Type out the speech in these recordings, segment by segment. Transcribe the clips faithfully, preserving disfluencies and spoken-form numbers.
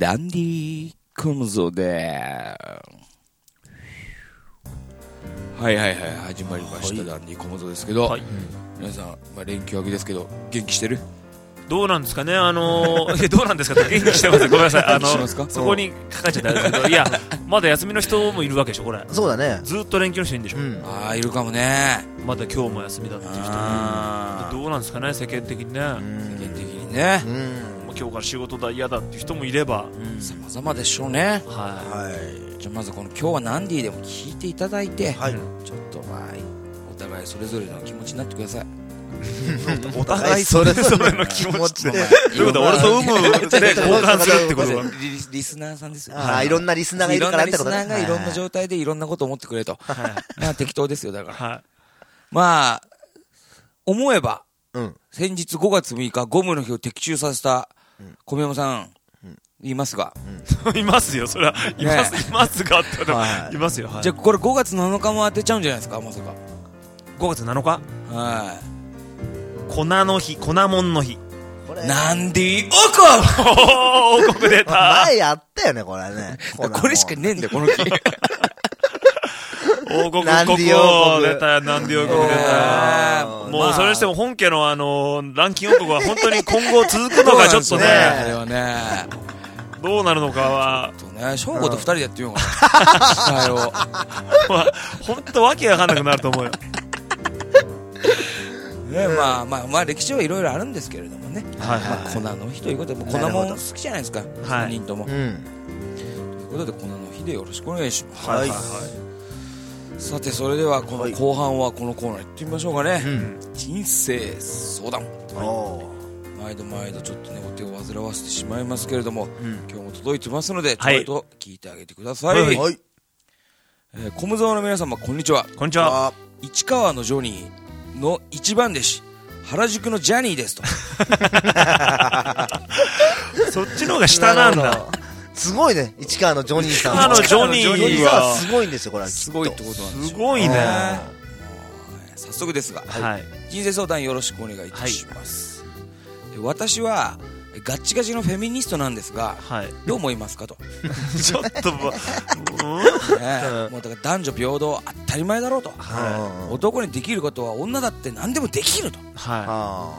ダンディーコムゾではいはいはい始まりました、はい、ダンディーコムゾですけど、はい、皆さん、まあ、連休明けですけど元気してる？ どうなんですかね、あのー、どうなんですかって元気してます。ごめんなさい、あのそこにかかっちゃったんですけど、いやまだ休みの人もいるわけでしょこれ。 そうだね。 ずっと連休の人いるんでしょ。うん、 ああいるかもね。まだ今日も休みだっていう人もどうなんですかね世間的にね。世間的にね。うん、 今日から仕事だ嫌だっていう人もいれば、 さまざまでしょうね。 はい。はい、 じゃあまずこの今日はナンディーでも聞いていただいて、はい、ちょっとまあお互いそれぞれの気持ちになってください。 お互いそれぞれの気持ちで、ということは俺とウムで交換するってことはリ, リスナーさんですよ。 ああ、いろんなリスナーがいるからってことね。 いろんなリスナーがいろんな状態でいろんなことを思ってくれと。まあ適当ですよだから。はい、まあ思えば、うん、先日ごがつむいかゴムの日を的中させた小宮山さん、うん、いますが、 うん、いますよそれはいます、ね、いますがってはい、いますよ。はい、 じゃあこれごがつなのかも当てちゃうんじゃないですかまさか。 ごがつなのか。 はい。 粉の日、粉もんの日。 ナンディ王国王国出た。 前やったよね、これね。 これしかねえんだよ、この日。 王国国王出たよ、ナンディ王国出たよ。もうそれにしても本家のあの、ランキング王国は本当に今後続くのかちょっとね。 それはね。 どうなるのかは。 そうね、ショーゴと二人でやってみようかな。 本当わけわかんなくなると思うよ。 ね、まあまあまあ歴史はいろいろあるんですけれどもね、はいはいはい、まあ、粉の日ということで粉もん好きじゃないですかさんにんとも、はい、うん、ということで粉の日でよろしくお願いします。はいはいはい、さてそれではこの後半はこのコーナー行ってみましょうかね、はい、人生相談、はい、毎度毎度ちょっとねお手を煩わせてしまいますけれども、うん、今日も届いてますのでちょっと聞いてあげてください。はいはい、えー、コムゾーの皆様こんにちは。 こんにちは。 市川のジョニーの一番弟子原宿のジャニーですと。 そっちの方が下なんだ。 すごいね、市川のジョニーさん。 市川のジョニーはすごいんですよこれは。 すごいってことなんですよ。 すごいね。 早速ですが、 はい、 人生相談よろしくお願いいたします。はい、私はガッチガチのフェミニストなんですが、はい、どう思いますかと。 ちょっともう、 ね、もうだから男女平等当たり前だろうと、はい、男にできることは女だって何でもできると、はい、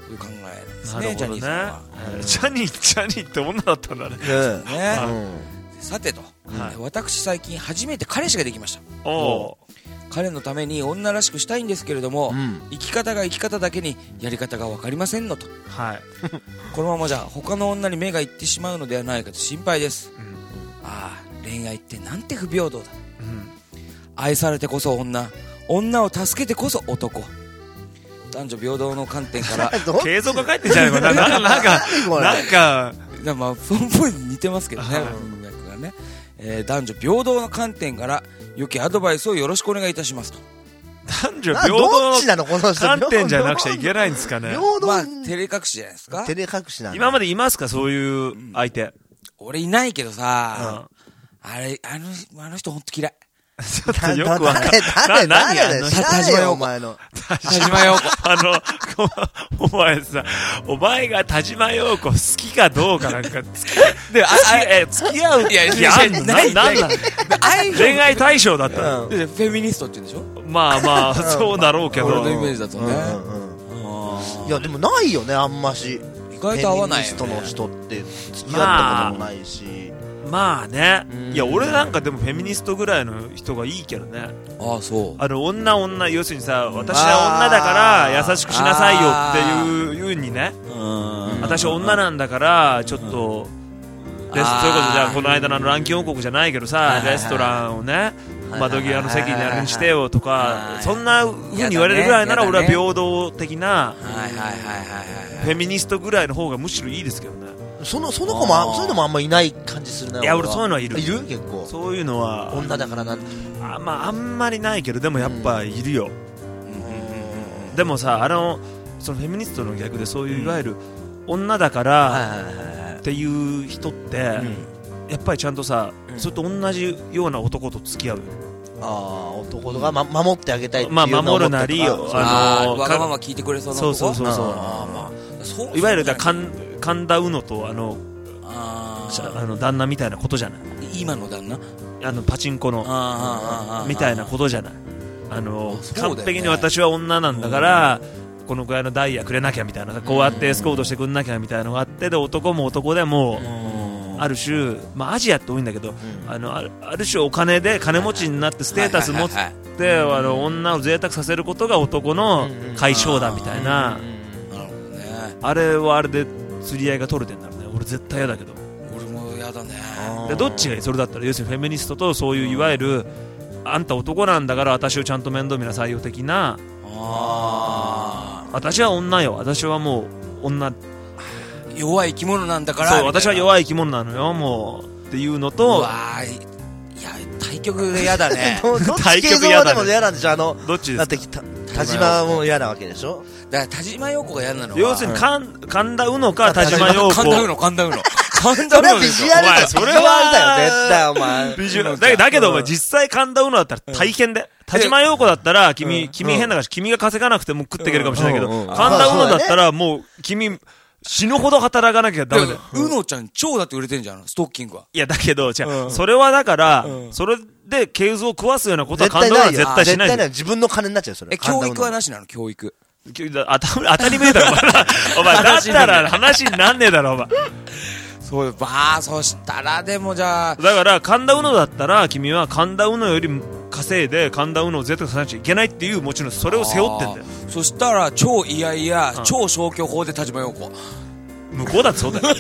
いう考えなんですね。ジャニーさんは、 うん、ジャニージャニーって女だったんだね。 ね、うん、さてと、はい、私最近初めて彼氏ができました。お彼のために女らしくしたいんですけれども、うん、生き方が生き方だけにやり方が分かりませんのと、はい、このままじゃ他の女に目がいってしまうのではないかと心配です、うん、ああ恋愛ってなんて不平等だ、うん、愛されてこそ女、女を助けてこそ男、男女平等の観点から継続が書いてんじゃないかな。なんかなんかなんかまあポンポンに似てますけどね、文脈がね、えー、男女平等の観点から良きアドバイスをよろしくお願いいたしますと。 男女平等の観点じゃなくちゃいけないんですかね。 まあ照れ隠しじゃないですか。 照れ隠しなんだ。 今までいますかそういう相手。うん、 俺いないけどさ、うん、あれあのあの人本当嫌い。 ちょっとよくわかんない。 誰誰誰田島陽子。お前の。田島陽子。 あの、お前さ、お前が田島陽子好きかどうかなんか、付き合う、で、あ、え、付き合う、いや、いや、なんなん恋愛対象だったの。 で、フェミニストって言うんでしょ？ まあまあ、そうだろうけど。 俺のイメージだとね。 いや、でもないよね、あんまし。 意外と合わないよね。 フェミニストの人って付き合ったこともないし。 まあね、いや俺なんかでもフェミニストぐらいの人がいいけどね。 ああそう。 あの女女要するにさ、私は女だから優しくしなさいよっていういうにね。私は女なんだからちょっとレスそれこそじゃあこの間のランキング王国じゃないけどさ、レストランをね窓際の席にあれにしてよとかそんな風に言われるぐらいなら俺は平等的なフェミニストぐらいの方がむしろいいですけどね。 その、その子もそういうのもあんまいない感じするな。 いや俺そういうのはいる。 いる結構。 そういうのは女だからなんあ、まああんまりないけどでもやっぱいるよ、うん、でもさあのそのフェミニストの逆でそういういわゆる女だからっていう人って、うん、やっぱりちゃんとさ、うん、それと同じような男と付き合う。 ああ男が、ま、守ってあげたいっていうのをまあ守るなり、あのわがまま聞いてくれそうな男。 そうそうそうそう。いわゆるだ神田うのとあのあの旦那みたいなことじゃない。 今の旦那あのパチンコのみたいなことじゃない。あの完璧に私は女なんだからこのぐらいのダイヤくれなきゃみたいな、こうやってエスコートしてくんなきゃみたいなのがあって、で男も男でもある種、まあ、アジアって多いんだけど、あのある、ある種お金で金持ちになってステータス持って、あの女を贅沢させることが男の解消だみたいな、あれはあれで釣り合いが取れてんだろうね。俺絶対嫌だけど。 俺も嫌だね。 でどっちがいい？それだったら要するにフェミニストとそういういわゆるあんた男なんだから私をちゃんと面倒見なさいよ的な、あ私は女よ、私はもう女、 弱い生き物なんだから、 そう私は弱い生き物なのよもうっていうのと、 うわーいや対極で嫌だね対極嫌だね。でも嫌なんでしょ。あのどっちですか。 だって田島も嫌なわけでしょ。 だから田島陽子が嫌なのは要するに神田うのか田島陽子。 神田うの神田うの神田うのビジュアルだよ。それはだよ絶対お前。 ビジュアルだ, だけどお前実際神田うのだったら大変で、田島陽子だったら君、うん、君変だから、うん、君が稼がなくても食っていけるかもしれないけど、うんうんうん、神田うのだったらもう君死ぬほど働かなきゃダメだよ。 うのちゃん超だって売れてんじゃんストッキングは。 いやだけどじゃあ、うん、それはだから、うん、それで経図を食わすようなことは神田うのは絶対しない。 絶対ない。自分の金になっちゃうそれ。 え教育はなしなの？教育当たり前だろお前。だったら話になんねえだろお前。 そうばあ、そしたらでもじゃあだから神田うのだったら君は神田うのより稼いで神田うのを絶対させなきゃいけないっていうもちろんそれを背負ってんだよ。 そしたら超いやいや、うん、超消去法で田島陽子向こうだってそうだよ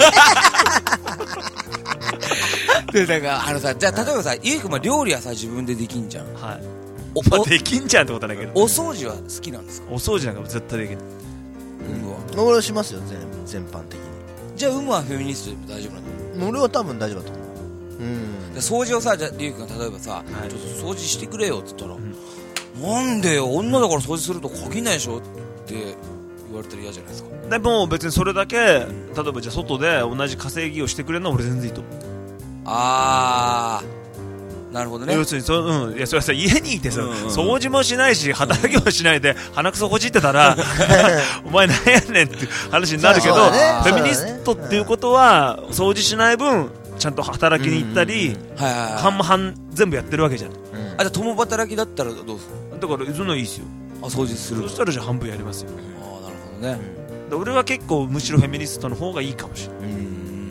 でだからあのさ、じゃあ例えばさゆうくんは料理はさ自分でできんじゃん。 はい。お、まあ、できんじゃんってことだけど、 お掃除は好きなんですか？ お掃除なんか絶対できる。 うん、俺はしますよ全般的に。 じゃあ有無はフェミニストで大丈夫なの？ 俺は多分大丈夫だと思う。うん。 で掃除をさ、じゃありゅうくんが例えばさ、はい、ちょっと掃除してくれよって言ったら、うん、なんでよ女だから掃除すると限らないでしょって言われたら嫌じゃないですか。 でも別にそれだけ例えばじゃあ外で同じ稼ぎをしてくれるのは俺全然いいと思う。 あーなるほどね。 要するにそ、うん、いやそれはさ家にいてさ、うんうん、掃除もしないし働きもしないで鼻くそほじってたらお前なんやねんって話になるけど、ね、フェミニストっていうことは掃除しない分ちゃんと働きに行ったり半々全部やってるわけじゃん、うん、 あ、じゃあ共働きだったらどうする？ だからそんなのいいっすよ。あ、掃除する。そしたらじゃあ半分やりますよ。 ああ、なるほどね、 うん、で俺は結構むしろフェミニストの方がいいかもしれない。うん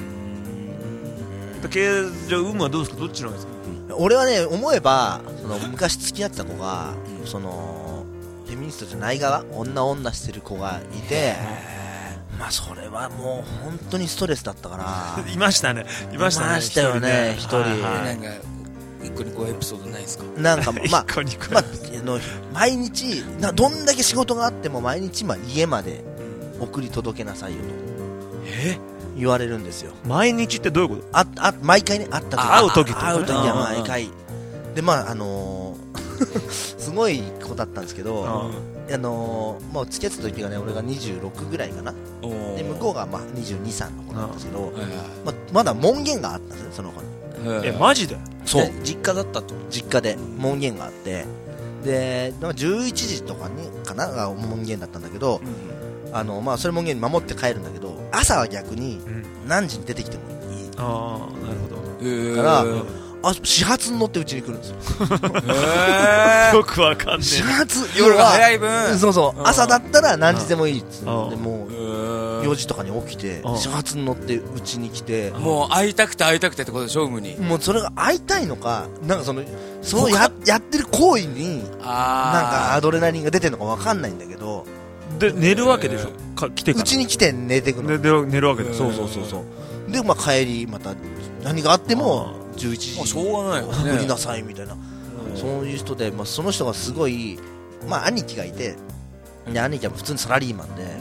だけじゃあ有無はどうですか？どっちの方がいいですか？ 俺はね思えばその昔付き合ってた子が、うん、そのフェミニストじゃない側女女してる子がいて、まあそれはもう本当にストレスだったからいましたねいましたねいましたよね一人、はいはい、 なんか一個にこうエピソードないですか？ なんかまあ、まあ、の毎日などんだけ仕事があっても毎日まあ家まで送り届けなさいよとえ言われるんですよ。 毎日ってどういうこと？ ああ毎回ね会った時会う時とか、ね、 会う時は毎回でまああのー、すごい子だったんですけど、あのー、もう付き合ってた時がね俺がにじゅうろくぐらいかなで向こうがまあにじゅうに、さんの子なんですけど、まあ、まだ門限があったんですねその子に。 えマジで？ そう実家だったと実家で門限があってでじゅういちじとかにかなが門限だったんだけど、うん、あのまあそれ門限守って帰るんだけど朝は逆に何時に出てきてもいい、うん、 ああなるほどだから、あ始発に乗ってうちに来るんですよよくわかんねえ始発夜が早い分そうそう朝だったら何時でもいいっつってもうよじとかに起きて始発に乗ってうちに来てもう会いたくて会いたくてってことでしょ。海にもうそれが会いたいのかなんかそのその や, やってる行為になんかアドレナリンが出てるのかわかんないんだけどで寝るわけでしょか来てからうちに来て寝てくの、 ね、寝, 寝るわけでそうそうそうそうで、まあ、帰りまた何があってもじゅういちじにしょうがないよね送りなさいみたいなそういう人で、まあ、その人がすごいまあ兄貴がいてで兄貴は普通にサラリーマンで、うん、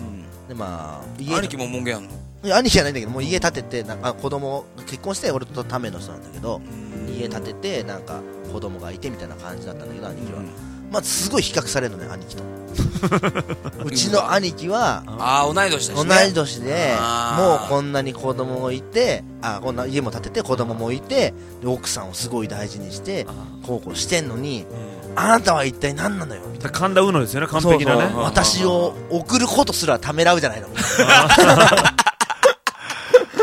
でまあ家兄貴も門限あんの？ いや兄貴じゃないんだけどもう家建ててなんか子供結婚して俺とための人なんだけど家建ててなんか子供がいてみたいな感じだったんだけど兄貴は、うん、まあすごい比較されるのね兄貴とうちの兄貴はあ同い年だし、 ね、同い年でもうこんなに子供もいてあこんな家も建てて子供もいてで奥さんをすごい大事にしてこうこうしてんのに、うん、あなたは一体何なのよみたいな神田うのですよね完璧なね。 そうそう私を送ることすらためらうじゃないのし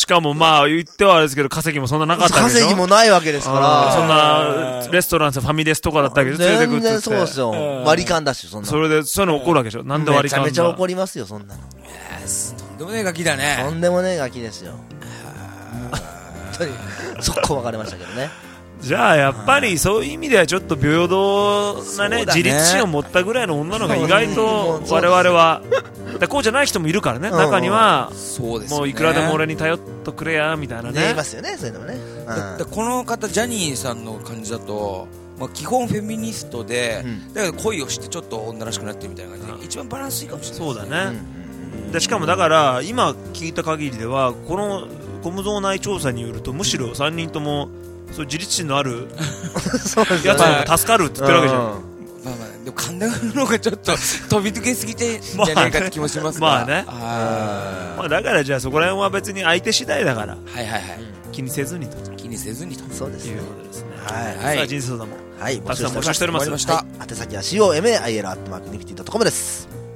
かもまあ言ってはあれですけど稼ぎもそんななかったわけでしょ。 稼ぎもないわけですからそんなレストランファミレスとかだったけど連れてくって全然そうですよ。割り勘だしそんなそれでそういうの怒るわけでしょ。なんで割り勘だ。 めちゃめちゃ怒りますよそんなの。 とんでもねえガキだね。 とんでもねえガキですよ。本当に速攻分かれましたけどね。 じゃあやっぱりそういう意味ではちょっと平等なね、自立心を持ったぐらいの女の子が意外と我々はだこうじゃない人もいるからね、中にはもういくらでも俺に頼っとくれやみたいなね。 いますよねそういうのもね。 だこの方ジャニーさんの感じだと、まあ、基本フェミニストで、うん、だけど恋をしてちょっと女らしくなってるみたいな感じで、うん、一番バランスいいかもしれないですね。 そうだね、うん、でしかもだから今聞いた限りではこのコムゾー内調査によるとむしろさんにんともそう自立心のあるやつの方が助かるって言ってるわけじゃん。まあまあ、でも神田の方がちょっと飛び抜けすぎてんじゃないかって気もしますがまあね、あまあだからじゃあそこら辺は別に相手次第だから、はいはいはい、 気にせずにと気にせずにとそうですねいうことですね。 はいはい、さあ人生相談もはいたくさん募集しております。 はい、宛先は コマ アイエル アットマークニフティドットコム です。